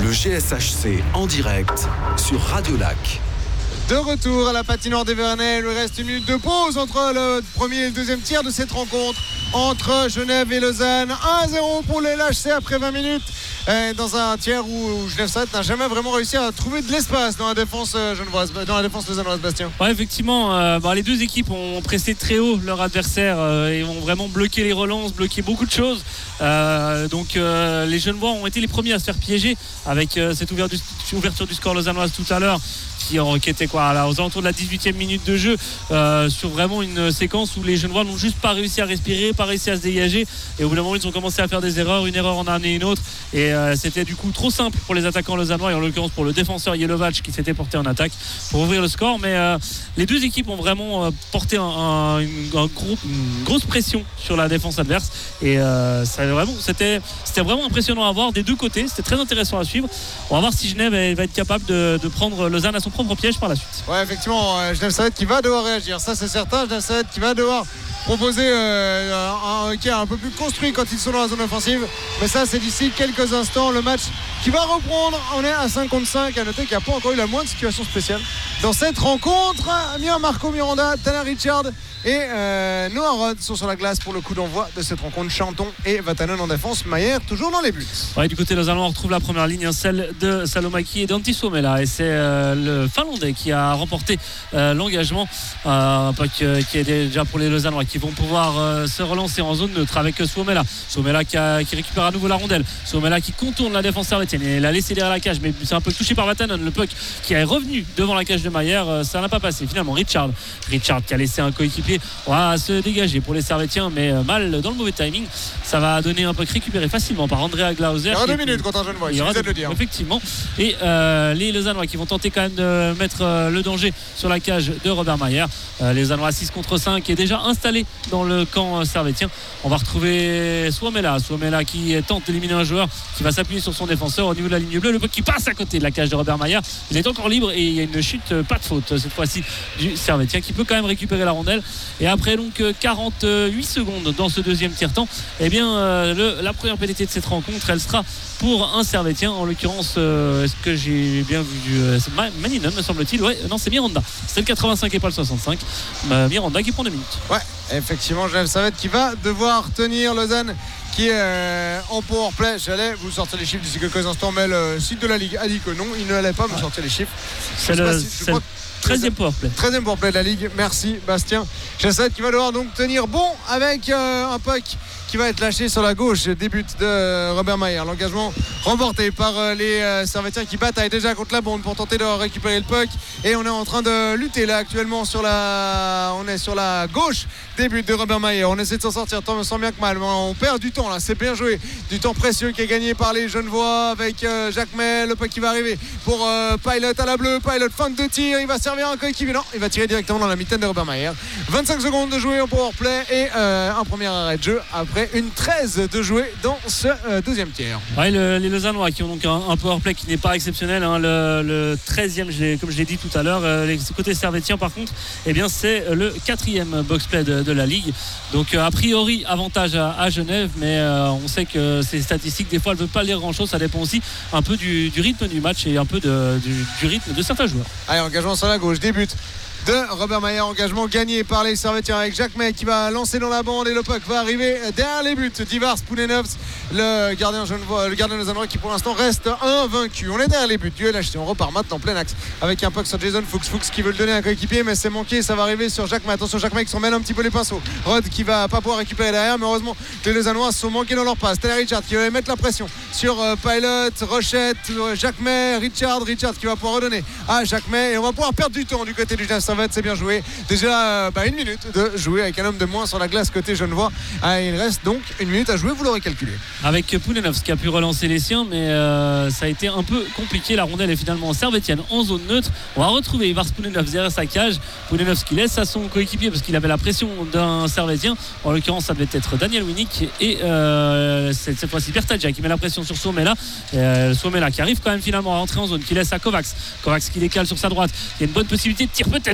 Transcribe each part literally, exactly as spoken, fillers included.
Le G S H C en direct sur Radio Lac. De retour à la patinoire des Vernets. Il lui reste une minute de pause entre le premier et le deuxième tiers de cette rencontre entre Genève et Lausanne. un à zéro pour les L H C après vingt minutes. Dans un tiers où Genève-Servette n'a jamais vraiment réussi à trouver de l'espace dans la défense genevoise, dans la défense lausannoise. Bastien. Ouais, effectivement, euh, bah, les deux équipes ont pressé très haut leur adversaire euh, et ont vraiment bloqué les relances, bloqué beaucoup de choses. Euh, donc euh, les Genevois ont été les premiers à se faire piéger avec euh, cette ouverture du, ouverture du score lausannoise tout à l'heure. Qui, qui était quoi là, aux alentours de la dix-huitième minute de jeu, euh, sur vraiment une séquence où les Genevois n'ont juste pas réussi à respirer, pas réussi à se dégager, et au bout d'un moment ils ont commencé à faire des erreurs, une erreur en a amené une autre, et euh, c'était du coup trop simple pour les attaquants lausannois, et en l'occurrence pour le défenseur Jelovac qui s'était porté en attaque pour ouvrir le score. Mais euh, les deux équipes ont vraiment euh, porté un, un, une, un gros, une grosse pression sur la défense adverse, et euh, ça, vraiment, c'était, c'était vraiment impressionnant à voir des deux côtés. C'était très intéressant à suivre. On va voir si Genève elle, va être capable de, de prendre Lausanne à son propre piège par la suite. Ouais, effectivement, euh, Genève-Servette qui va devoir réagir, ça c'est certain. Genève-Servette qui va devoir proposer euh, un hockey un peu plus construit quand ils sont dans la zone offensive, mais ça c'est d'ici quelques instants. Le match qui va reprendre, on est à cinq contre cinq. À noter qu'il n'y a pas encore eu la moindre situation spéciale dans cette rencontre. Marco Miranda, Tanner Richard et euh, Noah Rod sont sur la glace pour le coup d'envoi de cette rencontre. Chanton et Vatanen en défense, Mayer toujours dans les buts. Ouais, du côté lausannois on retrouve la première ligne, hein, celle de Salomaki et d'Antti Suomela, et c'est euh, le Finlandais qui a remporté euh, l'engagement, euh, qui, qui est déjà pour les Lausannois qui vont pouvoir euh, se relancer en zone neutre avec Suomela. Suomela qui, a, qui récupère à nouveau la rondelle, Suomela qui contourne la défense servétienne et l'a laissé derrière la cage, mais c'est un peu touché par Vatanen. Le puck qui est revenu devant la cage de Mayer, euh, ça n'a pas passé finalement. Richard Richard qui a laissé un coéquipier on va se dégager pour les Servétiens, mais mal dans le mauvais timing. Ça va donner un puck récupéré facilement par Andrea Glauser. Il y aura deux minutes contre un Genevois, il de le dire. Effectivement. Et euh, les Lausannois qui vont tenter quand même de mettre euh, le danger sur la cage de Robert Mayer. Euh, les Lausannois six contre cinq qui est déjà installé dans le camp servétien. On va retrouver Suomela. Suomela qui tente d'éliminer un joueur qui va s'appuyer sur son défenseur au niveau de la ligne bleue. Le puck qui passe à côté de la cage de Robert Mayer. Il est encore libre et il y a une chute, pas de faute cette fois-ci du Servétien qui peut quand même récupérer la rondelle. Et après donc quarante-huit secondes dans ce deuxième tiers-temps, eh bien euh, le, la première pénalité de cette rencontre, elle sera pour un Servétien. En l'occurrence, euh, est-ce que j'ai bien vu euh, c'est Maninen me semble-t-il. Ouais, non, c'est Miranda. C'est le quatre-vingt-cinq et pas le soixante-cinq. Euh, Miranda qui prend deux minutes. Ouais, effectivement, Genève Servette qui va devoir tenir Lausanne qui est euh, en powerplay. J'allais vous sortir les chiffres d'ici quelques instants, mais le site de la Ligue a dit que non, il ne allait pas me sortir les chiffres. C'est le, si, c'est le treizième powerplay. treizième powerplay de la Ligue. Merci Bastien. Genève Servette qui va devoir donc tenir bon avec euh, un puck qui va être lâché sur la gauche. Début de Robert Mayer. L'engagement remporté par euh, les euh, Servétiens qui bataillent déjà contre la bande pour tenter de récupérer le puck. Et on est en train de lutter là actuellement sur la, on est sur la gauche. Début de Robert Mayer. On essaie de s'en sortir tant sans bien que mal. On perd du temps là. C'est bien joué. Du temps précieux qui est gagné par les Genevois avec euh, Jacques May. Le puck qui va arriver pour euh, Pilot à la bleue. Pilot fin de tir. Il va servir un coéquipier. Non, il va tirer directement dans la mitaine de Robert Mayer. vingt-cinq secondes de jouer en powerplay et euh, un premier arrêt de jeu après une treize de jouer dans ce euh, deuxième tiers. Ouais, le, les Lausannois qui ont donc un, un powerplay qui n'est pas exceptionnel, hein, le, le treizième, je comme je l'ai dit tout à l'heure. Euh, les côtés servétiens par contre, eh bien, c'est le quatrième boxplay de, de la Ligue. Donc euh, a priori avantage à, à Genève, mais euh, on sait que ces statistiques des fois elles ne veulent pas dire grand chose. Ça dépend aussi un peu du, du rythme du match et un peu de, du, du rythme de certains joueurs. Allez, engagement sur la gauche, débute de Robert Mayer, engagement gagné par les Servétiens avec Jacques May qui va lancer dans la bande et le puck va arriver derrière les buts d'Ivars Pounenovs, le gardien genevois, le gardien lausannois qui pour l'instant reste invaincu. On est derrière les buts du L H C, on repart maintenant plein axe avec un puck sur Jason Fuchs, Fuchs qui veut le donner à un coéquipier mais c'est manqué, ça va arriver sur Jacques May. Attention, Jacques May qui s'en mêle un petit peu les pinceaux. Rod qui va pas pouvoir récupérer derrière, mais heureusement les Lausannois sont manqués dans leur passe. Tanner Richard qui va mettre la pression sur euh, Pilot, Rochette, euh, Jacques May, Richard, Richard qui va pouvoir redonner à Jacques May et on va pouvoir perdre du temps du côté du Genève Servette. C'est bien joué. Déjà bah, une minute de jouer avec un homme de moins sur la glace côté genevois. Ah, il reste donc une minute à jouer, vous l'aurez calculé. Avec Pounenovs qui a pu relancer les siens, mais euh, ça a été un peu compliqué. La rondelle est finalement servétienne en zone neutre. On va retrouver Ivars Pounenovs derrière sa cage. Pounenovs qui laisse à son coéquipier parce qu'il avait la pression d'un servétien. En l'occurrence, ça devait être Daniel Winnick et euh, c'est cette fois-ci Bertadja qui met la pression sur Suomela. Euh, Suomela qui arrive quand même finalement à entrer en zone, qui laisse à Kovacs. Kovacs qui décale sur sa droite. Il y a une bonne possibilité de tir peut-être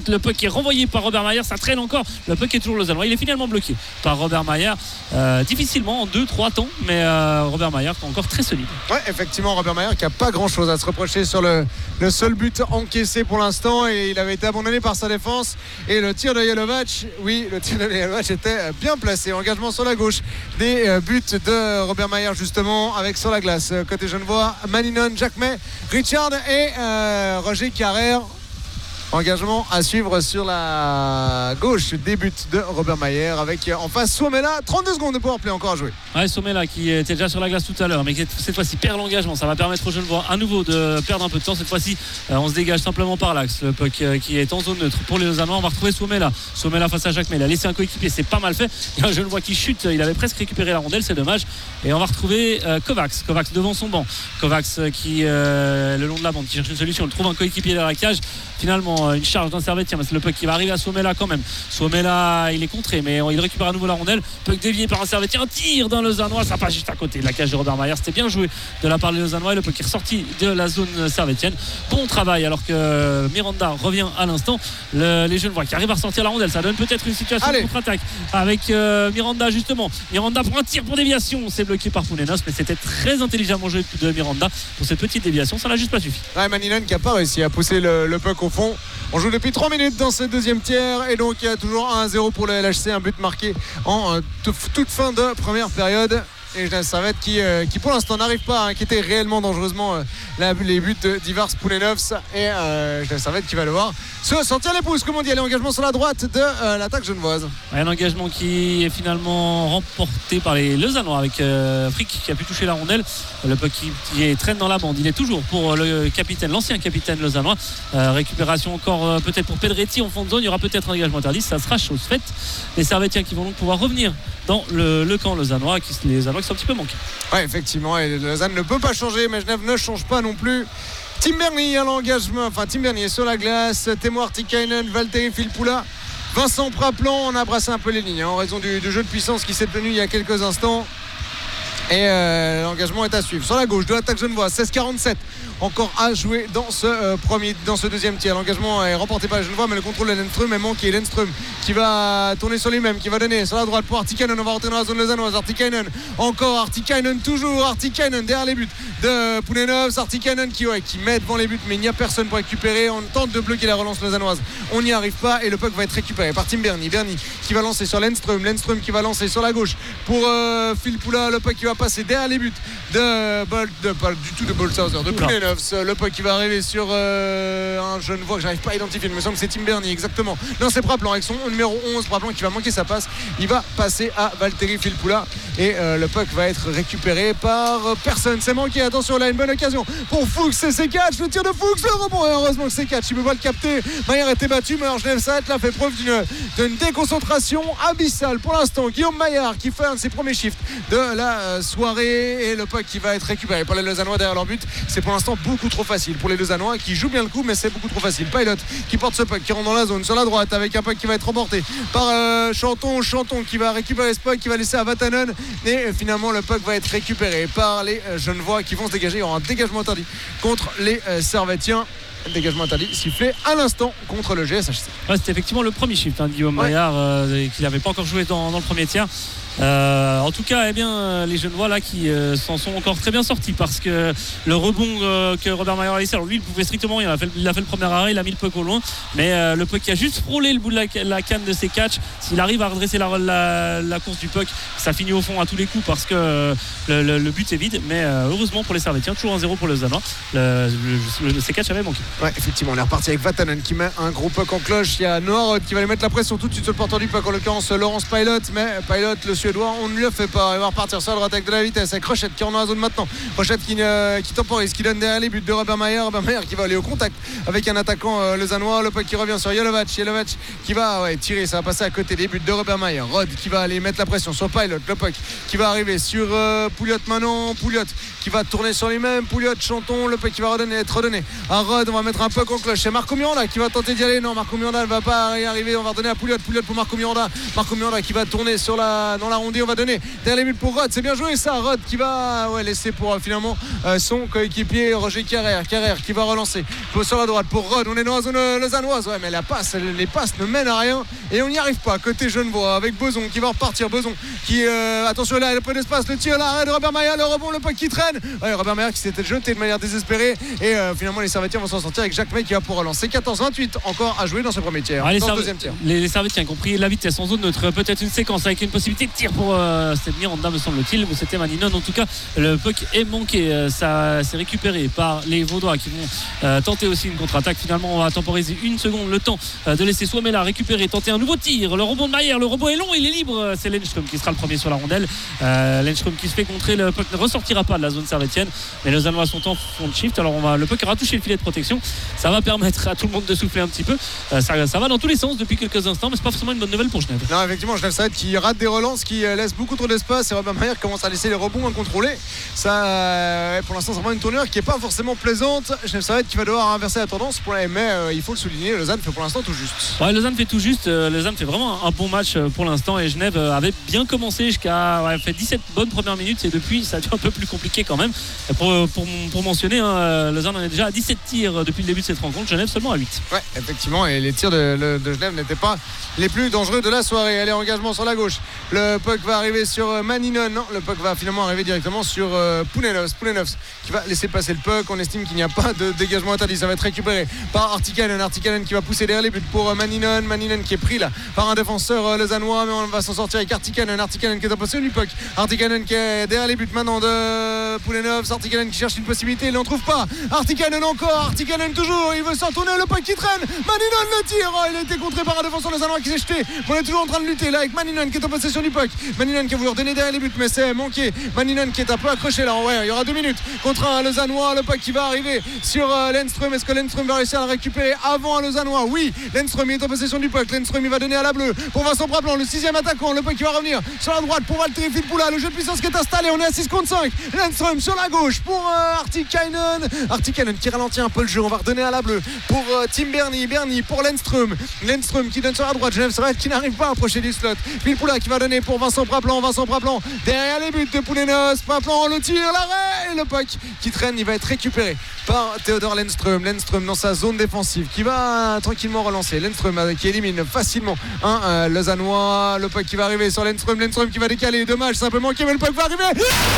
quatre. Le puck est renvoyé par Robert Mayer. Ça traîne encore. Le puck est toujours lausannois. Il est finalement bloqué par Robert Mayer. Euh, difficilement en deux trois temps. Mais euh, Robert Mayer est encore très solide. Ouais, effectivement, Robert Mayer qui n'a pas grand chose à se reprocher sur le, le seul but encaissé pour l'instant. Et il avait été abandonné par sa défense. Et le tir de Jelovac, oui, le tir de Jelovac était bien placé. Engagement sur la gauche. Des euh, buts de Robert Mayer justement avec sur la glace. Côté Genevois, Maninon, Jacquemet, Richard et euh, Roger Carrère. Engagement à suivre sur la gauche des buts de Robert Mayer avec en face Suomela. trente-deux secondes de powerplay encore à jouer. Ouais, Suomela qui était déjà sur la glace tout à l'heure, mais qui cette fois-ci perd l'engagement. Ça va permettre aux Genevois à nouveau de perdre un peu de temps. Cette fois-ci, euh, on se dégage simplement par l'axe. Le puck euh, qui est en zone neutre pour les Lausannois. On va retrouver Suomela. Suomela face à Jacquemet. Il a laissé un coéquipier, c'est pas mal fait. Il y a un Genevois qui chute. Il avait presque récupéré la rondelle, c'est dommage. Et on va retrouver euh, Kovacs. Kovacs devant son banc. Kovacs euh, qui, euh, le long de la bande, qui cherche une solution. Il trouve un coéquipier dans la cage. Finalement, une charge d'un Servetien, mais c'est le puck qui va arriver à Suomela quand même. Suomela, il est contré, mais il récupère à nouveau la rondelle. Puck dévié par un Servetien, un tir d'un Lausannois, ça passe juste à côté de la cage de Robert Mayer. C'était bien joué de la part des Lausannois et le puck est ressorti de la zone servétienne. Bon travail, alors que Miranda revient à l'instant. Le, les Genevois qui arrivent à ressortir la rondelle, ça donne peut-être une situation Allez. de contre-attaque avec euh, Miranda justement. Miranda pour un tir pour déviation, c'est bloqué par Pounenos, mais c'était très intelligemment joué de Miranda pour cette petite déviation, ça n'a juste pas suffi. Ouais, Maninon qui n'a pas réussi à pousser le, le puck au fond. On joue depuis trois minutes dans ce deuxième tiers et donc il y a toujours un à zéro pour le L H C, un but marqué en euh, toute fin de première période. Et Genève Servette qui, euh, qui pour l'instant n'arrive pas à inquiéter réellement dangereusement euh, la, les buts d'Ivars Pounenovs et euh, Genève Servette qui va devoir se sentir les pouces, comme on dit. Allez, engagement sur la droite de euh, l'attaque genevoise. Ouais, un engagement qui est finalement remporté par les Lausannois avec euh, Frick qui a pu toucher la rondelle. Le puck qui, qui est, traîne dans la bande. Il est toujours pour le capitaine, l'ancien capitaine lausannois. Euh, récupération encore euh, peut-être pour Pedretti en fond de zone. Il y aura peut-être un engagement interdit. Ça sera chose faite. Les Servétiens qui vont donc pouvoir revenir dans le, le camp lausannois, qui, les Lausannois qui sont un petit peu manqués. Oui, effectivement, et Lausanne ne peut pas changer, mais Genève ne change pas non plus. Tim Bernier à l'engagement, enfin Tim Bernier sur la glace, Teemu Artikainen, Valtteri Filppula, Vincent Praplan. On a brassé un peu les lignes hein, en raison du, du jeu de puissance qui s'est tenu il y a quelques instants. Et euh, l'engagement est à suivre. Sur la gauche de l'attaque genevoise, seize quarante-sept. Encore à jouer dans ce euh, premier, dans ce deuxième tiers. L'engagement est remporté par les Genevois, mais le contrôle de Lenström est manqué. Lenström qui va tourner sur lui-même, qui va donner sur la droite pour Artikainen. On va rentrer dans la zone lausannoise. Artikainen, encore Artikainen, toujours Artikainen derrière les buts de Pounenovs. Artikainen qui, ouais, qui met devant les buts, mais il n'y a personne pour récupérer. On tente de bloquer la relance lausannoise. On n'y arrive pas et le puck va être récupéré par Tim Bernier. Bernier qui va lancer sur Lenström. Lenström qui va lancer sur la gauche pour euh, Filppula. Le puck qui va passer derrière les buts de, Bolt, de pas du tout de Bolshauser, de Pounenovs. Le puck qui va arriver sur euh, un Genevois que j'arrive pas à identifier. Il me semble que c'est Tim Bernier exactement. Non, c'est Praplan avec son numéro onze. Praplan qui va manquer sa passe. Il va passer à Valtteri Filppula et euh, le puck va être récupéré par euh, personne. C'est manqué. Attention, là une bonne occasion pour Fuchs et c'est catch. Le tir de Fuchs, le rebond. Et heureusement que c'est catch. Il ne peut pas le capter. Mayer était battu, mais alors Genève Servette là fait preuve d'une, d'une déconcentration abyssale pour l'instant. Guillaume Maillard qui fait un de ses premiers shifts de la euh, soirée et le puck qui va être récupéré par les Lausannois derrière leur but. C'est pour l'instant beaucoup trop facile pour les Lausannois qui jouent bien le coup, mais c'est beaucoup trop facile. Pilot qui porte ce puck, qui rentre dans la zone sur la droite avec un puck qui va être remporté par euh, Chanton. Chanton qui va récupérer ce puck, qui va laisser à Vatanen et euh, finalement le puck va être récupéré par les euh, Genevois qui vont se dégager. Il y aura un dégagement interdit contre les euh, Servétiens. Dégagement interdit sifflé à l'instant contre le G S H C. Ouais, c'était effectivement le premier shift hein, de Guillaume ouais. Maillard euh, qui n'avait pas encore joué dans, dans le premier tiers. Euh, en tout cas, eh bien, les Genevois là qui euh, s'en sont encore très bien sortis parce que le rebond euh, que Robert Maillard a laissé, alors lui il pouvait strictement rien, il a fait, il a fait le premier arrêt, il a mis le puck au loin, mais euh, le puck qui a juste frôlé le bout de la, la canne de ses catchs, s'il arrive à redresser la, la, la course du puck, ça finit au fond à tous les coups parce que euh, le, le, le but est vide, mais euh, heureusement pour les Servétiens, toujours un zéro pour les Lausannois, le, le, le, ses catchs avaient manqué. Ouais, effectivement, on est reparti avec Vatanen qui met un gros puck en cloche. Il y a Noah qui va aller mettre la pression tout de suite sur le porteur du puck, en l'occurrence Laurence Pilot, mais Pilot, le Suédois, on ne lui a fait pas. Il va repartir sur la droite avec de la vitesse avec Rochette qui est dans la zone maintenant. Rochette qui, euh, qui temporise, qui donne derrière les buts de Robert Mayer. Robert Mayer qui va aller au contact avec un attaquant euh, lausannois. Le puck qui revient sur Jelovac. Jelovac qui va ouais, tirer, ça va passer à côté des buts de Robert Mayer. Rod qui va aller mettre la pression sur Pilot. Le puck qui va arriver sur euh, Pouliot maintenant. Pouliot qui va tourner sur lui-même. Pouliot, Chanton. Le puck qui va redonner, être redonné à Rod. On va mettre un puck en cloche. C'est Marco Miranda qui va tenter d'y aller. Non, Marco Miranda ne va pas y arriver. On va redonner à Pouliot. Pouliot pour Marco Miranda. Marco Miranda qui va tourner sur la, dans la l'arrondi. On va donner derrière les buts pour Rod. C'est bien joué ça. Rod qui va ouais, laisser pour euh, finalement euh, son coéquipier Roger Carrère. Carrère qui va relancer sur la droite pour Rod. On est dans la zone euh, lausannoise. Ouais, mais la passe, les passes ne mènent à rien et on n'y arrive pas. Côté Genevois avec Boson qui va repartir. Boson qui, euh, attention là, il a pris d'espace. Le tir, l'arrêt de Robert Maillat. Le rebond, le puck qui traîne. Ouais, Robert Maillat qui s'était jeté de manière désespérée et euh, finalement les Servétiens vont s'en sortir avec Jacques May qui va pour relancer. Quatorze vingt-huit encore à jouer dans ce premier tiers. Ah, les, dans serv- ce deuxième tiers. les, les Servétiens ont compris la vitesse en zone neutre. Peut-être une séquence avec une possibilité de tir pour euh, cette Miranda me semble-t-il, ou c'était Maninon. En tout cas, le puck est manqué. Euh, ça s'est récupéré par les Vaudois qui vont euh, tenter aussi une contre-attaque. Finalement, on va temporiser une seconde le temps euh, de laisser Suomela récupérer, tenter un nouveau tir. Le rebond de Maillère, le rebond est long, il est libre. C'est Lenström qui sera le premier sur la rondelle. Euh, Lenström qui se fait contrer. Le puck ne ressortira pas de la zone servétienne, mais les Lausannois sont en fond de shift. Alors on va, le puck aura touché le filet de protection. Ça va permettre à tout le monde de souffler un petit peu. Euh, ça, ça va dans tous les sens depuis quelques instants, mais c'est pas forcément une bonne nouvelle pour Genève. Non, effectivement, Genève Servette qui rate des relances, qui laisse beaucoup trop d'espace et Robert Maillard commence à laisser les rebonds incontrôlés. Ça, euh, pour l'instant, c'est vraiment une tournure qui n'est pas forcément plaisante. Genève Servette qui va devoir inverser la tendance, pour la, mais euh, il faut le souligner, Lausanne fait pour l'instant tout juste. Ouais, Lausanne fait tout juste. Euh, Lausanne fait vraiment un, un bon match euh, pour l'instant et Genève euh, avait bien commencé jusqu'à ouais, fait dix-sept bonnes premières minutes et depuis ça a été un peu plus compliqué quand même. Et pour, pour, pour mentionner, hein, Lausanne en est déjà à dix-sept tirs depuis le début de cette rencontre, Genève seulement à huit. Ouais, effectivement, et les tirs de, de, de Genève n'étaient pas les plus dangereux de la soirée. Allez, engagement sur la gauche. Le puck va arriver sur Maninon. Non, le puck va finalement arriver directement sur euh, Pounenovs. Pounenovs qui va laisser passer le puck. On estime qu'il n'y a pas de dégagement interdit. Ça va être récupéré par Artikainen. Artikainen qui va pousser derrière les buts pour euh, Maninon. Maninon qui est pris là par un défenseur euh, lausannois, mais on va s'en sortir avec Artikainen. Artikainen qui est en possession du puck. Artikainen qui est derrière les buts maintenant de Pounenovs. Artikainen qui cherche une possibilité. Il n'en trouve pas. Artikainen encore. Artikainen toujours. Il veut s'en tourner. Le puck qui traîne. Maninon le tire. Oh, il a été contré par un défenseur lausannois qui s'est jeté. On est toujours en train de lutter là avec Maninon qui est en possession du puck. Maninon qui a voulu redonner derrière les buts, mais c'est manqué. Maninon qui est un peu accroché là. Ouais, il y aura deux minutes contre un lausannois. Le puck qui va arriver sur euh, Lenström. Est-ce que Lenström va réussir à le récupérer avant un lausannois? Oui, Lenström est en possession du puck. Lenström il va donner à la bleue pour Vincent Praplan, le sixième attaquant. Le puck qui va revenir sur la droite pour Valtteri Filppula. Le jeu de puissance qui est installé. On est à six contre cinq. Lenström sur la gauche pour euh, Artikainen. Artikainen qui ralentit un peu le jeu. On va redonner à la bleue pour euh, Tim Bernie. Bernie pour Lenström. Lenström qui donne sur la droite. Genève Servette qui n'arrive pas à approcher du slot. Filppula qui va donner pour Vincent Praplan. Vincent Praplan derrière les buts de Pounenovs. Praplan le tir, l'arrêt et le puck qui traîne. Il va être récupéré par Theodor Lenström. Lenström dans sa zone défensive qui va tranquillement relancer. Lenström euh, qui élimine facilement un euh, lausannois. Le puck qui va arriver sur Lenström. Lenström qui va décaler. Dommage simplement mais le puck va arriver.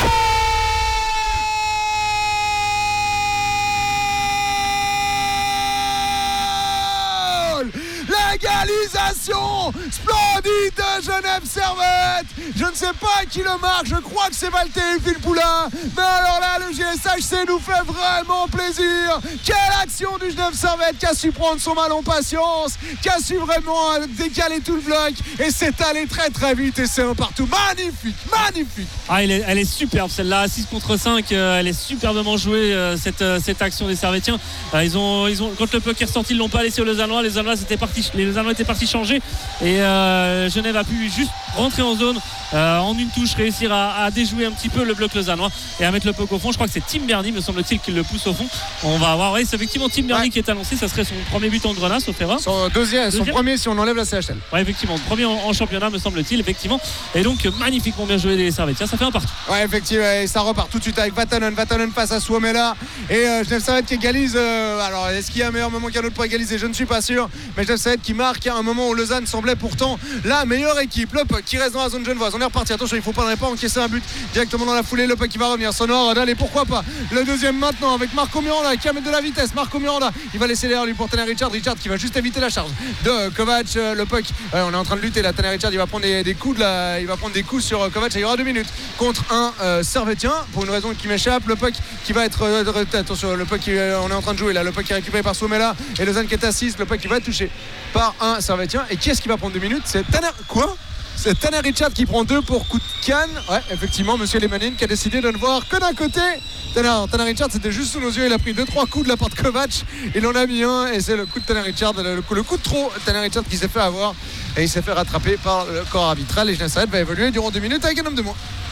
L'égalisation splendide de Genève Servette. Je ne sais pas qui le marque, je crois que c'est Valtteri Filppula, mais alors là le G S H C nous fait vraiment plaisir. Quelle action du Genève Servette qui a su prendre son mal en patience, qui a su vraiment décaler tout le bloc et c'est allé très très vite et c'est un partout. Magnifique, magnifique. Ah, elle est, elle est superbe celle-là, six contre cinq, euh, elle est superbement jouée euh, cette, euh, cette action des Servétiens. Euh, ils ont, ils ont, quand le puck est ressorti, ils l'ont pas laissé aux Lausannois. Les Lausannois étaient partis, les Lausannois étaient partis changer et euh, Genève a pu juste rentrer en zone euh, en une touche, réussir à, à déjouer un petit peu le bloc lausannois et à mettre le puck au fond. Je crois que c'est Tim Bernie, me semble-t-il, qui le pousse au fond. On va avoir, oui, c'est effectivement Tim Bernie ouais. qui est annoncé. Ça serait son premier but en Grenat, sauf erreur. Son deuxième, deuxième, son premier si on enlève la C H L. Ouais, effectivement, premier en, en championnat, me semble-t-il, effectivement. Et donc magnifiquement bien joué des Servétiens. Ça fait un partout. Ouais, effectivement, et ça repart tout de suite avec Vatanen. Vatanen face à Suomela et euh, Genève Servette qui égalise. Euh, alors, est-ce qu'il y a un meilleur moment qu'un autre pour égaliser? Je ne suis pas sûr. Mais Genève Servette qui marque à un moment où Lausanne semblait pourtant la meilleure équipe. Le puck qui reste dans la zone genevoise. On est reparti. Attention, il ne faut pas, pas encaisser un but directement dans la foulée. Le puck qui va revenir. Sonore, allez, pourquoi pas. Le deuxième maintenant avec Marco Miranda qui va mettre de la vitesse. Marco Miranda, il va laisser derrière lui pour Tanner Richard. Richard qui va juste éviter la charge de Kovac. Le puck, ouais, on est en train de lutter là. Tanner Richard, il va prendre des, des coups de la, il va prendre des coups sur Kovac. Il y aura deux minutes contre un euh, Servétien pour une raison qui m'échappe. Le puck qui va être euh, attention, le puck qui, euh, on est en train de jouer là. Le puck qui est récupéré par Suomela et Lausanne qui est assise. Le puck qui va être touché par un Servétien. Et qui est-ce qui va prendre deux minutes? C'est Tanner. Quoi? C'est Tanner Richard qui prend deux pour coup de canne. Ouais, effectivement, monsieur Lemanine qui a décidé de ne voir que d'un côté. Tanner, Tanner Richard, c'était juste sous nos yeux. Il a pris deux trois coups de la part de Kovac. Il en a mis un et c'est le coup de Tanner Richard, le coup, le coup de trop. Tanner Richard qui s'est fait avoir et il s'est fait rattraper par le corps arbitral. Et Genève Servette va évoluer durant deux minutes avec un homme de moins.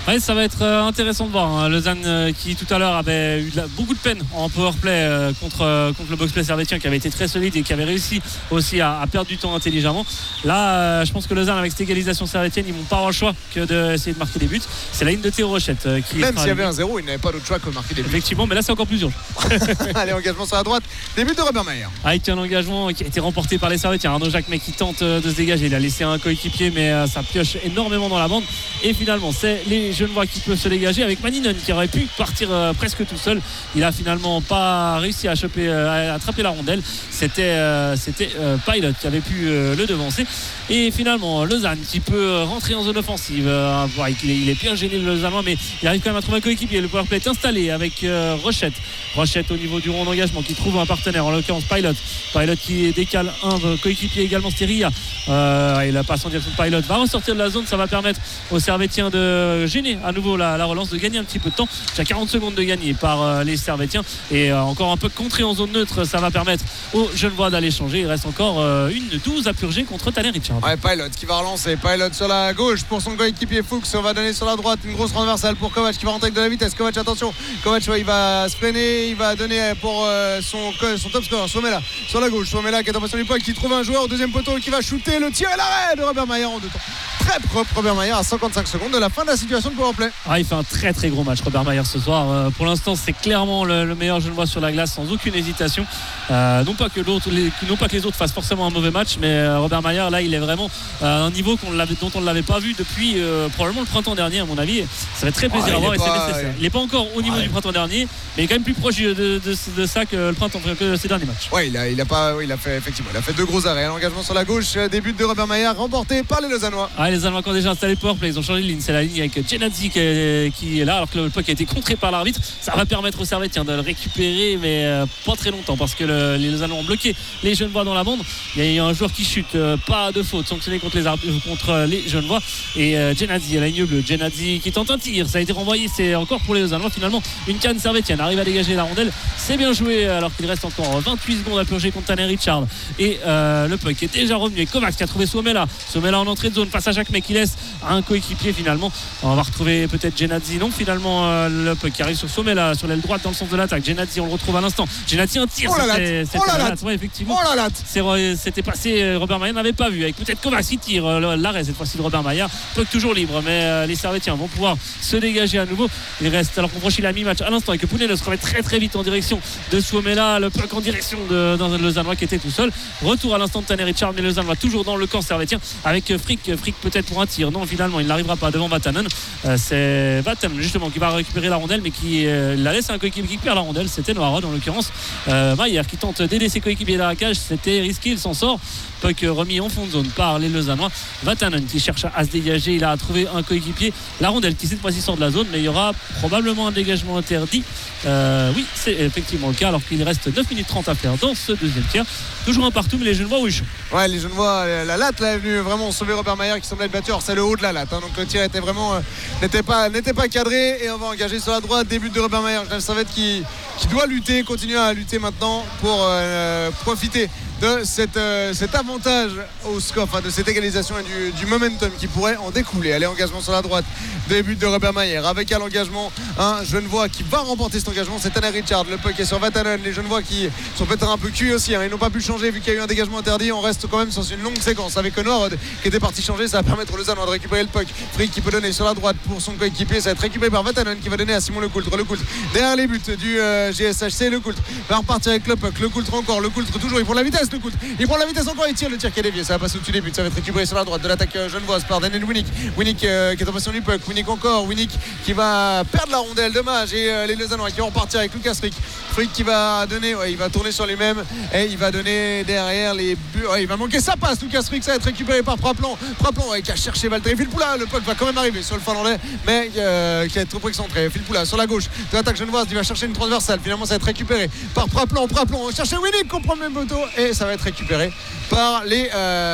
Ouais, ça va être euh, intéressant de voir hein. Lausanne euh, qui tout à l'heure avait eu de la, beaucoup de peine en powerplay euh, contre, euh, contre le box-play servétien qui avait été très solide et qui avait réussi aussi à, à perdre du temps intelligemment. Là euh, je pense que Lausanne avec cette égalisation servétienne ils vont pas avoir le choix que d'essayer de marquer des buts. C'est la ligne de Théo Rochette euh, qui même s'il y avait un zéro ils n'avaient pas d'autre choix que de marquer des buts. Effectivement, mais là c'est encore plus dur. Allez, engagement sur la droite, début de Robert Mayer avec un engagement qui a été remporté par les servétiens. Arnaud Jacquemet qui tente euh, de se dégager, il a laissé un coéquipier mais euh, ça pioche énormément dans la bande et finalement c'est les Genevois qui peuvent se dégager avec Maninen qui aurait pu partir euh, presque tout seul. Il a finalement pas réussi à choper euh, à attraper la rondelle. C'était euh, c'était euh, Pilot qui avait pu euh, le devancer et finalement Lausanne qui peut rentrer en zone offensive. Euh, ouais, il, est, il est bien gêné le Lausannois mais il arrive quand même à trouver un coéquipier. Le powerplay est installé avec euh, Rochette. Rochette au niveau du rond d'engagement qui trouve un partenaire en l'occurrence Pilot. Pilot qui décale un coéquipier également Steria. Euh, il passe en direction de Pilot. Va ressortir de la zone. Ça va permettre aux Servétiens de gêner à nouveau la, la relance, de gagner un petit peu de temps. J'ai quarante secondes de gagner par euh, les Servétiens et euh, encore un peu contré en zone neutre. Ça va permettre aux Genevois d'aller changer. Il reste encore euh, une douze à purger contre Tanner Richard. Ouais, Pilot qui va relancer. Pilot sur la gauche pour son coéquipier Fuchs. On va donner sur la droite une grosse renversale pour Kovac qui va rentrer avec de la vitesse. Kovac, attention. Kovac, ouais, il va se freiner. Il va donner pour euh, son, son top score. Somela sur la gauche. Somela qui est en position du point, qui trouve un joueur au deuxième poteau qui va shooter. Le tir et l'arrêt de Robert Mayer en deux temps. Très propre Robert Mayer à cinquante-cinq secondes de la fin de la situation de powerplay. Ah, il fait un très très gros match Robert Mayer ce soir. Euh, pour l'instant c'est clairement le, le meilleur Genevois sur la glace sans aucune hésitation. Euh, non, pas que les, non pas que les autres fassent forcément un mauvais match, mais euh, Robert Mayer là il est vraiment à un niveau qu'on l'avait, dont on ne l'avait pas vu depuis euh, probablement le printemps dernier à mon avis. Ça va être très plaisir ah, à voir et pas, c'est nécessaire. Il n'est pas encore au niveau ouais. du printemps dernier, mais il est quand même plus proche de, de, de, de ça que le printemps que ces derniers matchs. Ouais, il a, il a pas, oui, il a fait effectivement, il a fait deux gros arrêts. L'engagement sur la gauche, début de Robert Mayer remporté par les Lausannois. Ah, les Allemands qui ont déjà installé powerplay, ils ont changé de ligne. C'est la ligne avec Genadzi qui est, qui est là, alors que le puck a été contré par l'arbitre. Ça va permettre aux Servétiens de le récupérer, mais euh, pas très longtemps parce que le, les Allemands ont bloqué les Genevois dans la bande. Il y a eu un joueur qui chute, euh, pas de faute sanctionné contre les, arbitres, contre les Genevois. Et euh, Genadzi à la ligne bleue, Genadzi qui tente un tir, ça a été renvoyé, c'est encore pour les Allemands. Finalement, une canne servétienne arrive à dégager la rondelle. C'est bien joué alors qu'il reste encore vingt-huit secondes à purger contre Tanner Richard. Et euh, le puck est déjà revenu. Et Kovacs qui a trouvé Somela. Somela en entrée de zone face à Jacquemet qui laisse un coéquipier finalement. On va retrouver peut-être Genadzi. Non, finalement, euh, le puck qui arrive sur Somela sur l'aile droite dans le sens de l'attaque. Genadzi, on le retrouve à l'instant. Genadzi, un tir. Oh la latte. C'était, oh la la latte. Ouais, effectivement. Oh la latte. C'est, c'était passé. Robert Mayer n'avait pas vu. Avec peut-être Kovacs qui tire euh, l'arrêt cette fois-ci de Robert Mayer. Puck toujours libre, mais euh, les Servétiens vont pouvoir se dégager à nouveau. Il reste alors qu'on franchit la mi-match à l'instant et que Pounet se remet très très vite en direction de Somela. Le puck en direction de dans le Lausannois qui était tout seul. Retour à l'instant de Tanner Richard, mais le Lausannois toujours dans le camp servétien avec Frick. Frick peut-être pour un tir. Non, finalement, il n'arrivera pas devant Vatanen. Euh, c'est Vatanen justement qui va récupérer la rondelle, mais qui euh, la laisse à un coéquipier qui perd la rondelle. C'était Noirod en l'occurrence. Euh, Mayer qui tente d'aider ses coéquipiers dans la cage. C'était risqué, il s'en sort. Puck remis en fond de zone par les Lausannois. Vatanen qui cherche à se dégager. Il a trouvé un coéquipier. La rondelle qui cette fois-ci sort de la zone, mais il y aura probablement un dégagement interdit. Euh, oui, c'est effectivement le cas, alors qu'il reste neuf minutes trente à faire dans ce deuxième tiers. Toujours un partout, mais les Genevois, oui. Ouais, les Genevois, la latte là, est venue vraiment sauver Robert Mayer qui semblait être battu. Alors, c'est le haut de la latte, hein, donc le tir était vraiment euh, n'était pas n'était pas cadré. Et on va engager sur la droite, début de Robert Mayer. Genève Servette qui qui doit lutter, continuer à lutter maintenant pour euh, profiter de cette, euh, cet avantage au score, enfin de cette égalisation et du, du momentum qui pourrait en découler. Allez, engagement sur la droite, début de Robert Mayer avec à l'engagement un Genevois qui va remporter cet engagement, c'est Tanner Richard. Le puck est sur Vatanen. Les Genevois qui sont peut-être un peu cuits aussi, hein. Ils n'ont pas pu changer vu qu'il y a eu un dégagement interdit. On reste quand même sur une longue séquence avec Noirod qui était parti changer. Ça va permettre aux Lausannois de récupérer le puck. Frick qui peut donner sur la droite pour son coéquipier. Ça va être récupéré par Vatanen qui va donner à Simon Lecoultre. Lecoultre derrière les buts du euh, G S H C. Lecoultre va repartir avec le puck. Lecoultre encore. Lecoultre toujours. Il prend la vitesse. Lecoultre. Il prend la vitesse encore. Il tire. Le tir qui est dévié. Ça va passer au-dessus des buts. Ça va être récupéré sur la droite de l'attaque euh, genevoise par Daniel Winnick. Winnick euh, qui est en position du puck. Winnick encore. Winnick qui va perdre la rondelle. Dommage. Et euh, les Lausannois qui vont repartir avec Lucas Frick. Frick qui va donner. Ouais, il va tourner sur lui-même et il va donner derrière les buts. Ouais, il va manquer sa passe. Lucas Frick. Ça va être récupéré par Praplan. Praplan ouais, qui a cherché Valtteri Filppula. Le puck va quand même arriver sur le Finlandais, mais euh, qui est trop excentré. Filppula sur la gauche de l'attaque genevoise. Il va chercher une transversale. Finalement, ça va être récupéré par Praplan. Praplan chercher Winnick qu'on prend le même poteau et ça va être récupéré par les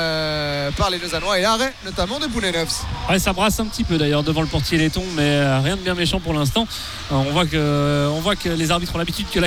euh, par les Lausannois et arrêt notamment de Pounenovs. Ouais, ça brasse un petit peu d'ailleurs devant le portier laiton, mais euh, rien de bien méchant pour l'instant. Alors, on voit que on voit que les arbitres ont l'habitude que la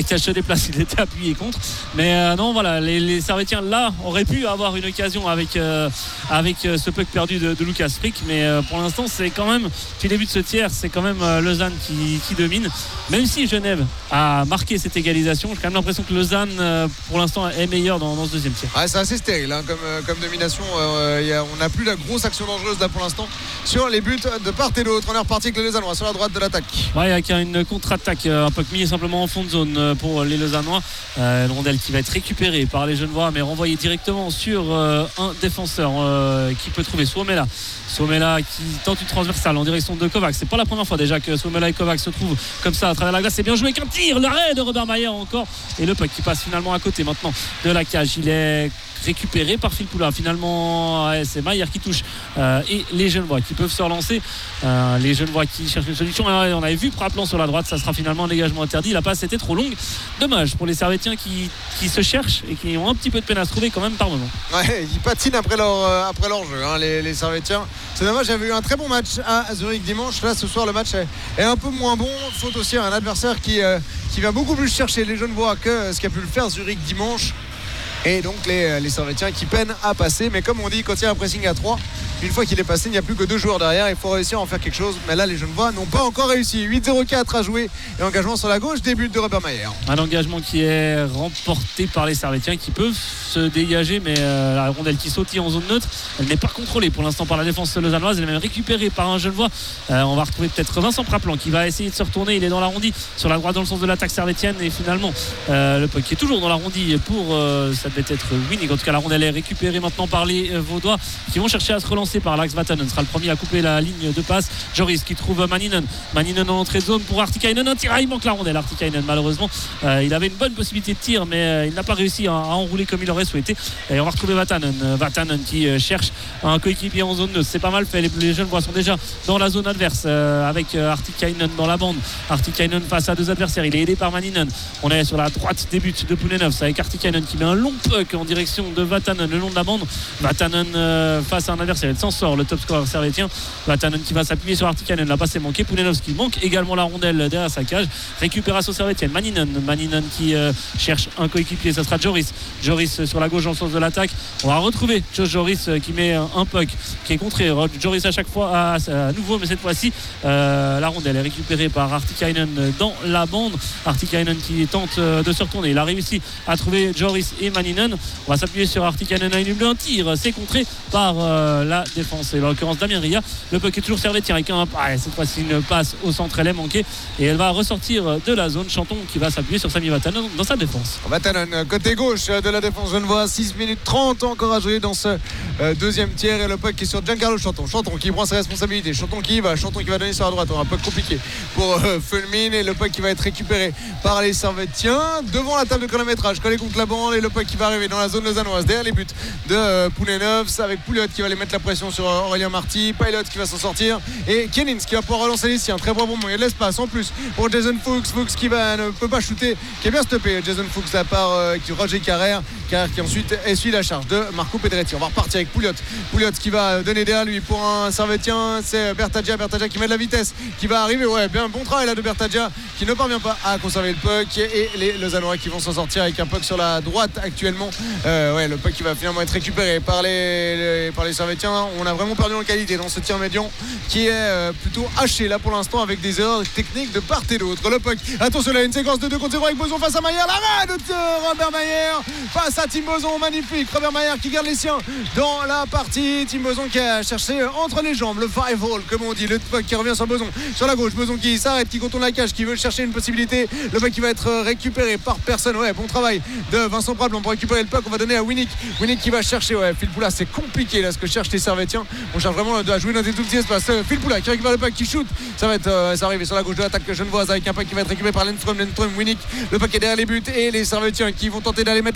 Lakash se déplace, il était appuyé contre. Mais euh, non, voilà, les, les Servétiens là auraient pu avoir une occasion avec, euh, avec euh, ce puck perdu de, de Lucas Frick. Mais euh, pour l'instant, c'est quand même, depuis le début de ce tiers, c'est quand même euh, Lausanne qui, qui domine. Même si Genève a marqué cette égalisation, j'ai quand même l'impression que Lausanne, euh, pour l'instant, est meilleure dans, dans ce deuxième tiers. Ouais, c'est assez stérile hein, comme, euh, comme domination. Euh, y a, on n'a plus la grosse action dangereuse là pour l'instant sur les buts de part et d'autre. On est reparti avec les Lausannois sur la droite de l'attaque. Ouais, avec une contre-attaque, un puck mis simplement en fond de zone pour les Lausannois. Euh, une rondelle qui va être récupérée par les Genevois, mais renvoyée directement sur euh, un défenseur euh, qui peut trouver Suomela. Suomela qui tente une transversale en direction de Kovacs. C'est pas la première fois déjà que Suomela et Kovacs se trouvent comme ça à travers la glace. C'est bien joué qu'un tir, l'arrêt de Robert Mayer encore. Et le puck qui passe finalement à côté maintenant de la cage. Il est récupéré par Filppula. Finalement, ouais, c'est Mayer qui touche euh, et les Genevois qui peuvent se relancer. Euh, les Genevois qui cherchent une solution. On avait vu Praplan sur la droite, ça sera finalement un dégagement interdit. La passe était trop longue. Dommage pour les Servétiens qui, qui se cherchent et qui ont un petit peu de peine à se trouver quand même par moment. Ouais, ils patinent après leur, euh, après leur jeu, hein, les, les Servétiens. C'est dommage, j'avais eu un très bon match à Zurich dimanche. Là, ce soir, le match est, est un peu moins bon. Faute aussi à un adversaire qui, euh, qui va beaucoup plus chercher les Genevois que ce qu'a pu le faire Zurich dimanche. Et donc les, les Servétiens qui peinent à passer. Mais comme on dit, quand il y a un pressing à trois, une fois qu'il est passé, il n'y a plus que deux joueurs derrière. Il faut réussir à en faire quelque chose. Mais là, les Genevois n'ont pas encore réussi. huit zéro quatre à jouer. Et engagement sur la gauche, début de Robert Mayer. Un engagement qui est remporté par les Servétiens qui peuvent se dégager. Mais euh, la rondelle qui sautille en zone neutre, elle n'est pas contrôlée pour l'instant par la défense lausannoise. Elle est même récupérée par un Genevois. Euh, on va retrouver peut-être Vincent Praplan qui va essayer de se retourner. Il est dans l'arrondi sur la droite dans le sens de l'attaque servétienne. Et finalement, euh, le puck qui est toujours dans l'arrondi pour euh, ça devait être Winning. En tout cas, la rondelle est récupérée maintenant par les euh, Vaudois qui vont chercher à se relancer par l'axe. Vatanen sera le premier à couper la ligne de passe. Joris qui trouve Maninen. Maninen en entrée de zone pour Artikainen. Un tir, ah, il manque la rondelle. Artikainen, malheureusement, euh, il avait une bonne possibilité de tir, mais euh, il n'a pas réussi à, à enrouler comme il aurait souhaité. Et on va retrouver Vatanen. Euh, Vatanen qui euh, cherche un coéquipier en zone neutre. C'est pas mal fait. Les, les Genevois sont déjà dans la zone adverse euh, avec euh, Artikainen dans la bande. Artikainen face à deux adversaires. Il est aidé par Maninen. On est sur la droite des buts de Pounenovs avec Artikainen qui met un long puck en direction de Vatanen le long de la bande. Vatanen euh, face à un adversaire. Il s'en sort, le top scorer servétien. Vatanen qui va s'appuyer sur Artikainen. La passe est manquée. Pounenovs qui manque également la rondelle derrière sa cage. Récupération servétienne. Maninen. Maninen qui euh, cherche un coéquipier. Ça sera Joris. Joris sur la gauche en sens de l'attaque. On va retrouver Josh Joris euh, qui met un, un puck qui est contré. Joris à chaque fois à, à nouveau, mais cette fois-ci euh, la rondelle est récupérée par Artikainen dans la bande. Artikainen qui tente euh, de se retourner. Il a réussi à trouver Joris et Maninen. On va s'appuyer sur Artikainen à une un tir. C'est contré par euh, la défense. Et en l'occurrence Damien Ria. Le puck est toujours servétien avec un, ah, cette fois-ci une passe au centre. Elle est manquée et elle va ressortir de la zone. Chanton qui va s'appuyer sur Sami Vatanen dans sa défense. Vatanen côté gauche de la défense genevois. Six minutes trente encore à jouer dans ce euh, deuxième tiers et le puck est sur Giancarlo Chanton. Chanton qui prend ses responsabilités. Chanton qui va. Chanton qui va donner sur la droite. On a un puck compliqué pour euh, Fulmin et le puck qui va être récupéré par les Servétiens devant la table de chronométrage. Collé contre la bande et le puck qui va arriver dans la zone lausannoise derrière les buts de euh, Pounenovs avec Pouliot qui va aller mettre la pression sur euh, Aurélien Marty. Pilot qui va s'en sortir et Kenins qui va pouvoir relancer les siens. Très bon moment. Il y a de l'espace en plus pour Jason Fuchs. Fuchs qui va, ne peut pas shooter, qui est bien stoppé. Jason Fuchs à part euh, Roger Carrère. Carrère qui ensuite essuie la charge de Marco Pedretti. On va repartir avec Pouliot. Pouliot qui va donner derrière lui pour un Servétien. C'est Bertagia. Bertagia qui met de la vitesse, qui va arriver. Ouais, bien bon travail là de Bertagia qui ne parvient pas à conserver le puck et les Lausannois qui vont s'en sortir avec un puck sur la droite actuellement. Euh, ouais, le puck qui va finalement être récupéré par les, les, par les Servétiens. On a vraiment perdu en qualité dans ce tir médian qui est euh, plutôt haché là pour l'instant avec des erreurs techniques de part et d'autre. Le puck, attention là, une séquence de deux contre zéro avec Boson face à Mayer. L'arrêt de Robert Mayer face à Tim Boson. Magnifique. Robert Mayer qui garde les siens dans la partie. Tim Boson qui a cherché entre les jambes le five hole comme on dit. Le puck qui revient sur Boson sur la gauche. Boson qui s'arrête, qui contourne la cage, qui veut chercher une possibilité. Le puck qui va être récupéré par personne. Ouais, bon travail de Vincent Praplan pour récupérer le puck. On va donner à Winnick. Winnick qui va chercher. Ouais, Filppula, c'est compliqué là ce que cherchent les Servétiens. On cherche vraiment à jouer dans des tout petits espaces. Filppula qui récupère le puck, qui shoot. Ça va être euh, ça arrive sur la gauche de l'attaque genevoise avec un puck qui va être récupéré par Lindström. Lindström, Winnick. Le puck est derrière les buts et les Servétiens qui vont tenter d'aller mettre la pression.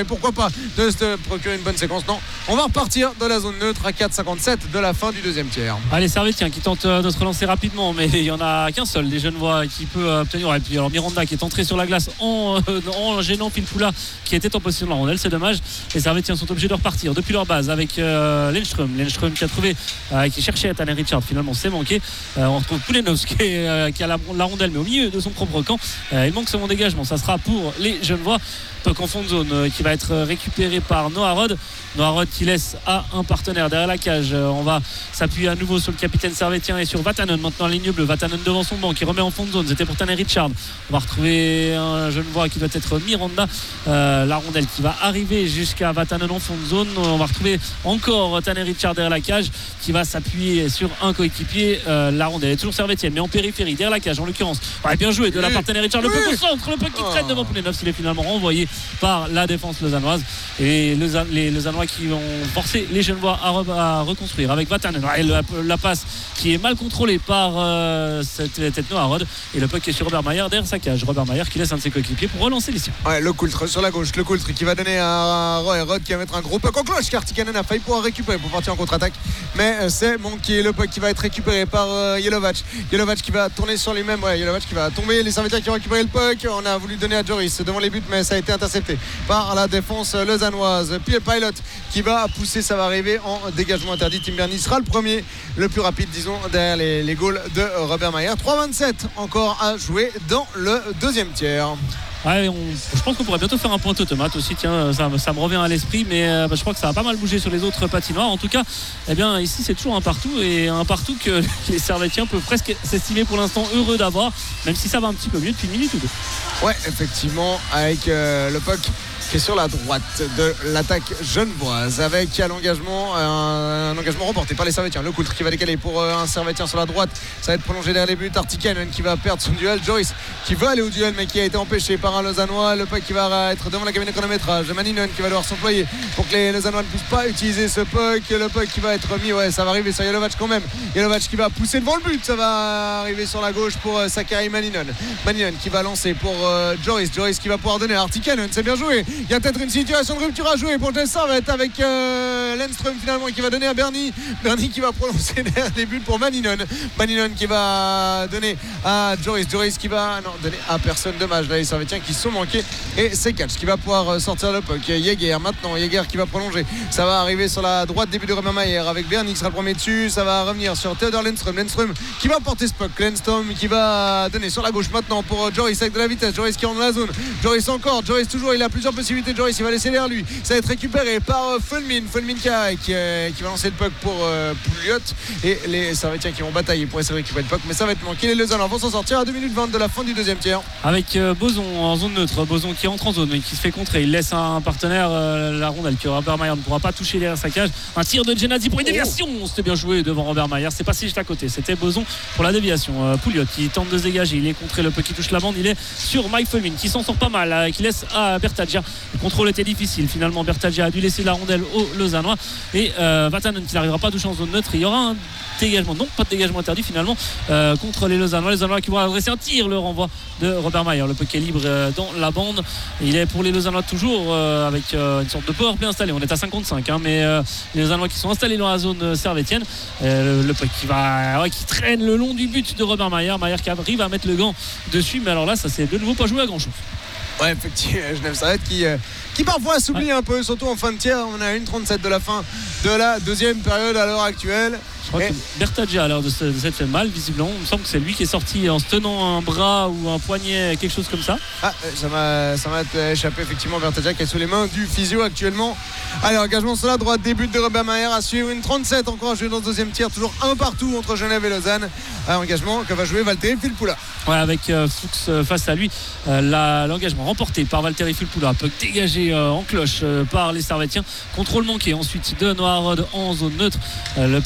et pourquoi pas de se procurer une bonne séquence. Non, on va repartir de la zone neutre à quatre cinquante-sept de la fin du deuxième tiers. Allez, Servetien qui tente de se relancer rapidement, mais il n'y en a qu'un seul des Genevois qui peut obtenir. Et puis alors Miranda qui est entré sur la glace en, en gênant Filppula qui était en position de la rondelle, c'est dommage. Les Servetiens sont obligés de repartir depuis leur base avec euh, Lennström. Lennström qui a trouvé, euh, qui cherchait Tanner Richard, finalement c'est manqué. Euh, on retrouve Poulenovs qui, est, euh, qui a la, la rondelle mais au milieu de son propre camp. Euh, il manque son dégagement, ça sera pour les Genevois. Puck en fond de zone euh, qui va être récupéré par Noah Rod. Noah Rod qui laisse à un partenaire derrière la cage. Euh, on va s'appuyer à nouveau sur le capitaine Servetien et sur Vatanen maintenant en ligne bleue. Vatanen devant son banc qui remet en fond de zone. C'était pour Tanner Richard. On va retrouver un Genevois qui doit être Miranda. Euh, la rondelle qui va arriver jusqu'à Vatanen en fond de zone. On va retrouver encore Tanner Richard derrière la cage qui va s'appuyer sur un coéquipier. Euh, la rondelle est toujours Servetienne mais en périphérie derrière la cage en l'occurrence. Ouais, bien joué de la part de Tanner Richard. Le oui. puck au centre, le puck qui traîne devant Poulenovs. Il est finalement renvoyé par la défense lausannoise et les, les Lausannois qui ont forcé les Genevois à, re, à reconstruire avec Vatanen. Ouais, la, la passe qui est mal contrôlée par euh, cette tête Noah Rod et le puck est sur Robert Mayer derrière sa cage. Robert Mayer qui laisse un de ses coéquipiers pour relancer les siens. Ouais, le Coultre sur la gauche, le Coultre qui va donner à Roy Rod qui va mettre un gros puck en cloche car Tikkanen a failli pouvoir récupérer pour partir en contre-attaque mais c'est manqué. Le puck qui va être récupéré par euh, Jelovac. Jelovac qui va tourner sur lui-même. Ouais, Jelovac qui va tomber. Les Servetiens qui ont récupéré le puck. On a voulu donner à Joris devant les buts mais ça a été intercepté par la défense lausannoise. Puis le Pilot qui va pousser, ça va arriver en dégagement interdit. Tim Berni sera le premier, le plus rapide disons derrière les, les goals de Robert Mayer. trois vingt-sept encore à jouer dans le deuxième tiers. Ouais, on, je pense qu'on pourrait bientôt faire un point automate aussi. Tiens, ça, ça me revient à l'esprit, mais euh, bah, je crois que ça a pas mal bougé sur les autres patinoires. En tout cas, eh bien, ici, c'est toujours un partout et un partout que les Servetiens peuvent presque s'estimer pour l'instant heureux d'avoir, même si ça va un petit peu mieux depuis une minute ou deux. Ouais, effectivement, avec euh, le puck qui est sur la droite de l'attaque genevoise avec à l'engagement un, un engagement remporté par les Servetiens. Le Coultre qui va décaler pour un Servetien sur la droite, ça va être prolongé derrière les buts. Tikkanen qui va perdre son duel. Joris qui veut aller au duel mais qui a été empêché par un Lausannois. Le puck qui va être devant la cabine de chronométrage. Mannion qui va devoir s'employer pour que les Lausannois ne puissent pas utiliser ce puck. Le puck qui va être mis, ouais, ça va arriver sur Jelovac quand même. Jelovac qui va pousser devant le but, ça va arriver sur la gauche pour Sakari Mannion. Mannion qui va lancer pour euh, Joris. Joris qui va pouvoir donner à Tikkanen, c'est bien joué. Il y a peut-être une situation de rupture à jouer pour Jess Servette avec euh, Lennström finalement qui va donner à Bernie. Bernie qui va prononcer derrière les buts pour Mannion. Mannion qui va donner à Joris. Joris qui va non, donner à personne. Dommage là les Servetiens qui sont manqués. Et c'est Catch qui va pouvoir sortir le puck. Jäger maintenant. Jäger qui va prolonger. Ça va arriver sur la droite début de Robert Mayer avec Bernie qui sera le premier dessus. Ça va revenir sur Theodor Lennström. Lennström qui va porter ce puck. Lennström qui va donner sur la gauche maintenant pour Joris avec de la vitesse. Joris qui est dans la zone. Joris encore. Joris toujours. Il a plusieurs possibilités. Joris il va laisser derrière lui. Ça va être récupéré par euh, Fulmin. Fulmin qui, a, qui, euh, qui va lancer le puck pour euh, Pouliot. Et les Servetiens qui vont batailler pour essayer de récupérer le puck. Mais ça va être manqué. Les Lausannois vont s'en sortir à deux minutes vingt de la fin du deuxième tiers. Avec euh, Boson en zone neutre. Boson qui entre en zone et qui se fait contrer. Il laisse un partenaire euh, la rondelle que Robert Mayer ne pourra pas toucher derrière sa cage. Un tir de Genadi pour une déviation. Oh. C'était bien joué devant Robert Mayer. C'est passé juste à côté. C'était Boson pour la déviation. Euh, Pouliot qui tente de se dégager. Il est contré. Le puck qui touche la bande. Il est sur Mike Fulmin qui s'en sort pas mal. Euh, qui laisse à Bertaggia. Le contrôle était difficile. Finalement, Bertaggia a dû laisser la rondelle aux Lausannois. Et euh, Vatanen qui n'arrivera pas à toucher en zone neutre. Il y aura un dégagement. Non, pas de dégagement interdit finalement euh, contre les Lausannois. Les Lausannois qui vont adresser un tir. Le renvoi de Robert Mayer. Le puck est libre euh, dans la bande. Il est pour les Lausannois toujours euh, avec euh, une sorte de power play installé. On est à cinquante-cinq, hein, mais euh, les Lausannois qui sont installés dans la zone servétienne. Euh, le, le puck qui va, ouais, qui traîne le long du but de Robert Mayer. Mayer qui arrive à mettre le gant dessus, mais alors là, ça s'est de nouveau pas joué à grand chose. Ouais, effectivement, Genève Servette qui, euh, qui parfois s'oublie ouais. un peu, surtout en fin de tiers. On est à une trente-sept de la fin de la deuxième période à l'heure actuelle. Je crois et... que Bertaggia a l'air de s'être fait mal, visiblement. Il me semble que c'est lui qui est sorti en se tenant un bras ou un poignet, quelque chose comme ça. Ah, ça m'a, ça m'a échappé, effectivement. Bertaggia qui est sous les mains du physio actuellement. Allez, engagement sur la droite, début de Robert Mayer à suivre. Une trente-sept encore à jouer dans le deuxième tiers. Toujours un partout entre Genève et Lausanne. Un engagement que va jouer Valtteri Filppula. Ouais, avec euh, Fuchs euh, face à lui. Euh, la, l'engagement remporté par Valtteri Filppula. Peut dégagé euh, en cloche euh, par les Servetiens. Contrôle manqué ensuite de Noah Rod en zone neutre. Euh, le puck qui va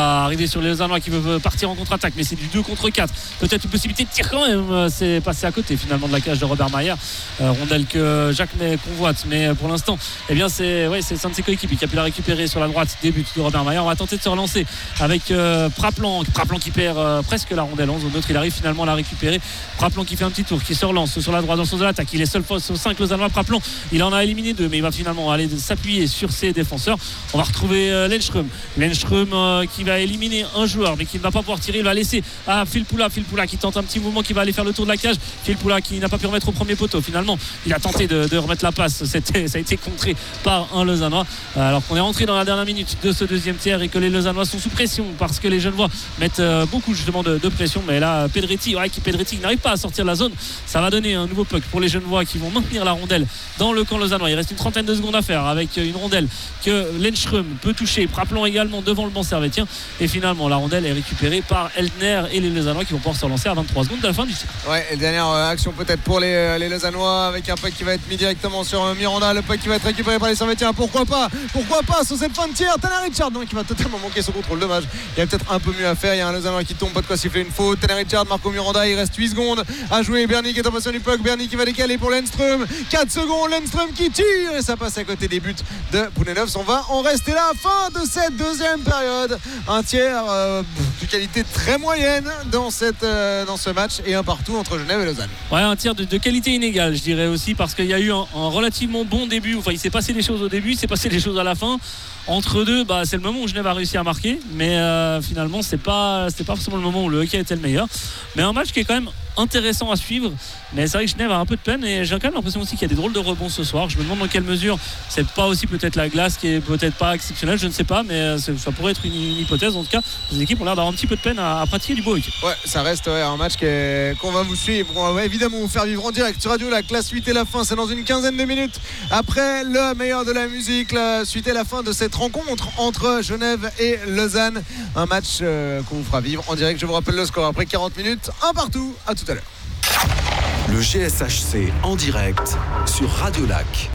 va arriver sur les Lausannois qui veulent partir en contre-attaque, mais c'est du deux contre quatre. Peut-être une possibilité de tir quand même. C'est passé à côté finalement de la cage de Robert Mayer. Euh, rondelle que Jacques May convoite, mais pour l'instant, eh bien c'est ouais, c'est un de ses coéquipiers qui a pu la récupérer sur la droite. Début de Robert Mayer. On va tenter de se relancer avec euh, Praplan. Praplan qui perd euh, presque la rondelle en zone neutre. Il arrive finalement à la récupérer. Praplan qui fait un petit tour, qui se relance sur la droite dans le sens de l'attaque. Il est seul face aux cinq Lausannois. Praplan, il en a éliminé deux, mais il va finalement aller s'appuyer sur ses défenseurs. On va retrouver euh, Lenström. Lenström euh, qui va éliminer un joueur, mais qui ne va pas pouvoir tirer. Il va laisser à Phil Poula. Phil Poula qui tente un petit mouvement, qui va aller faire le tour de la cage. Phil Poula qui n'a pas pu remettre au premier poteau. Finalement, il a tenté de, de remettre la passe. C'était, ça a été contré par un Lausannois. Alors qu'on est rentré dans la dernière minute de ce deuxième tiers et que les Lausannois sont sous pression parce que les Genevois mettent euh, beaucoup justement de, de pression. Mais là, Pedretti, ouais, qui Pedretti n'arrive pas à sortir de la zone. Ça va donner un nouveau puck pour les Genevois qui vont maintenir la rondelle dans le camp lausannois. Il reste une trentaine de secondes à faire avec une rondelle que Lenström peut toucher. Praplan également devant le banc servétien. Et finalement, la rondelle est récupérée par Eldner et les Lausannois qui vont pouvoir se relancer à vingt-trois secondes de la fin du tir. Ouais, et dernière euh, action peut-être pour les, les Lausannois avec un puck qui va être mis directement sur euh, Miranda. Le puck qui va être récupéré par les servétiens. Pourquoi pas Pourquoi pas sur cette fin de tir Tanner Richard, donc qui va totalement manquer son contrôle. Dommage. Il y a peut-être un peu mieux à faire. Il y a un Lausannois qui tombe, pas de quoi siffler une faute. Tanner Richard, Marco Miranda, il reste huit secondes à jouer. Bernie qui est en position du puck. Bernie qui va décaler pour Lenström. quatre secondes. Lenström qui tire et ça passe à côté des buts de Pounenovs. On va en rester là. Fin de cette deuxième période. Un tiers euh, de qualité très moyenne dans, cette, euh, dans ce match et un partout entre Genève et Lausanne. Ouais, un tir de, de qualité inégale, je dirais aussi, parce qu'il y a eu un, un relativement bon début. Enfin, il s'est passé des choses au début, il s'est passé des choses à la fin. Entre deux, bah, c'est le moment où Genève a réussi à marquer, mais euh, finalement, c'est pas, c'était pas forcément le moment où le hockey était le meilleur. Mais un match qui est quand même intéressant à suivre, mais c'est vrai que Genève a un peu de peine et j'ai quand même l'impression aussi qu'il y a des drôles de rebonds ce soir. Je me demande dans quelle mesure c'est pas aussi peut-être la glace qui est peut-être pas exceptionnelle, je ne sais pas, mais ça pourrait être une, une hypothèse. En tout cas, les équipes ont l'air d'avoir un petit peu de peine à, à pratiquer du beau hockey. Ouais, ça reste ouais, un match qui est, qu'on va vous suivre, qu'on va évidemment vous faire vivre en direct sur Radio Lac. La suite et la fin, c'est dans une quinzaine de minutes après le meilleur de la musique. La suite et la fin de cette rencontre entre Genève et Lausanne, un match euh, qu'on vous fera vivre en direct. Je vous rappelle le score après quarante minutes, un partout. À tout à l'heure. Le G S H C en direct sur Radio Lac.